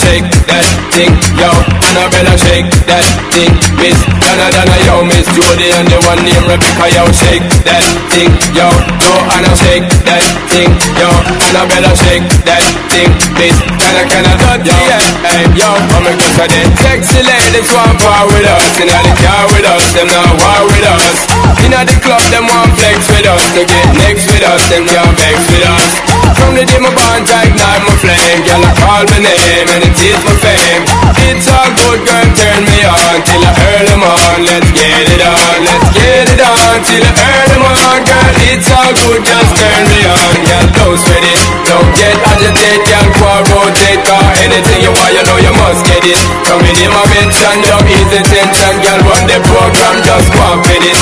shake that thing, yo. Annabella shake that thing, Miss Donna, yo. Miss Jody and the one named Rebecca, yo. Shake that thing, yo. Joanna shake that thing, yo. Annabella shake that thing, Miss Donna, yo. Hey, yo, I'm a good for them sexy ladies want power with us. Inna the car with us, them not war with us. Inna the club, them want flex with us. To get next with us, them can't vex with us. From the day my bond, I ignite my flame. Girl, I call my name and it is my fame. It's all good, girl, turn me on till I earn them on. Let's get it on, let's get it on till I earn them on. Girl, it's all good, just turn me on. Girl, don't sweat it, don't get agitated. Girl, go and rotate, cause anything you want, you know you must get it. Come in my mention, don't ease the tension. Girl, run the program, just go and fit it.